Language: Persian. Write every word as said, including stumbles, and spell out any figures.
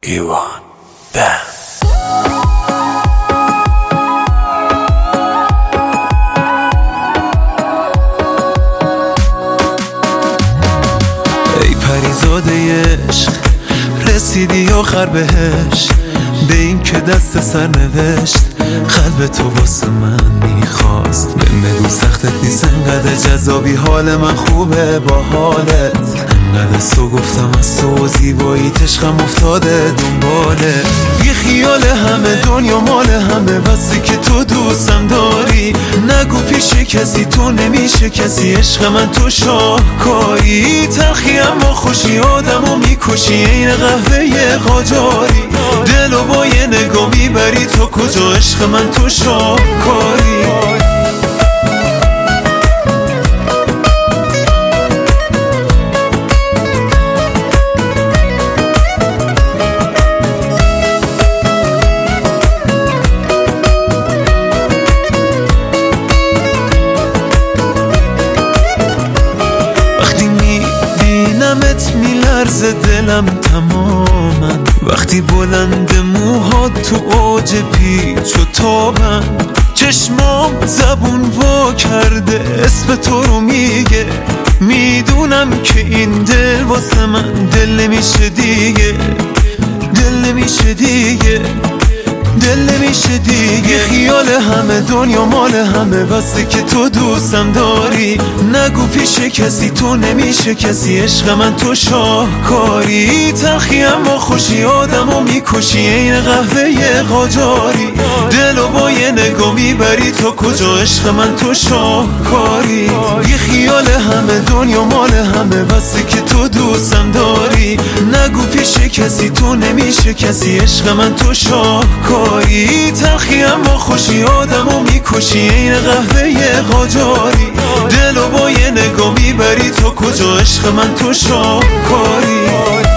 ایوان بند. ای پریزاده عشق رسیدی آخر بهش، به این که دست سر نوشت قلب تو واسه من میخواست. بهم بگو سختت نیست انقدر جذابی، حال من خوبه با حالت انقدر سو گفتم از تو زیبایی عشقم افتاده دنباله. بی خیال همه دنیا مال همه، بسی که تو دوستم داری نگو پیش کسی تو نمیشه کسی. عشق من تو شاهکاری، تلخی اما خوشی آدمو میکشی این قهوه قاجاری. دلو با یه نگاه میبری تو کجا، عشق من تو شاهکاری. وقتی میبینمت میلرزه دلم تماما، وقتی بلند موهات تو اوج پیچ و تابن، چشمام زبون وا کرده اسم تو رو میگه. میدونم که این دل واسه من دل نمیشه دیگه، دل نمیشه دیگه، دل نمیشه دیگه. خیال همه دنیا مال همه، بسته که تو دوستم داری نگو پیش کسی تو نمیشه کسی. عشق من تو شاهکاری، تلخی اما خوشی آدمو میکشی این قهوه قاجاری. دلو با یه نگاه میبری تو کجا، عشق من تو شاهکاری. بی خیال همه دنیا مال همه، بسته که تو دوستم داری نگو پیش کسی تو نمیشه کسی. عشق من تو شاهکاری، تلخی اما خوشی آدمو میکشی این قهوه قاجاری. دلو با یه نگاه میبری تو کجا، عشق من تو شاهکاری.